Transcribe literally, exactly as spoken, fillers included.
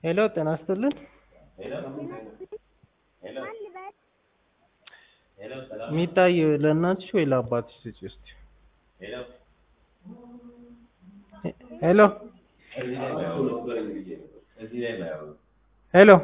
ሄሎ ጤና ይስጥልን። የሚታይ ለእናትሽ ወይ ለአባትሽ ስጪ እስቲ። ሄሎ ሄሎ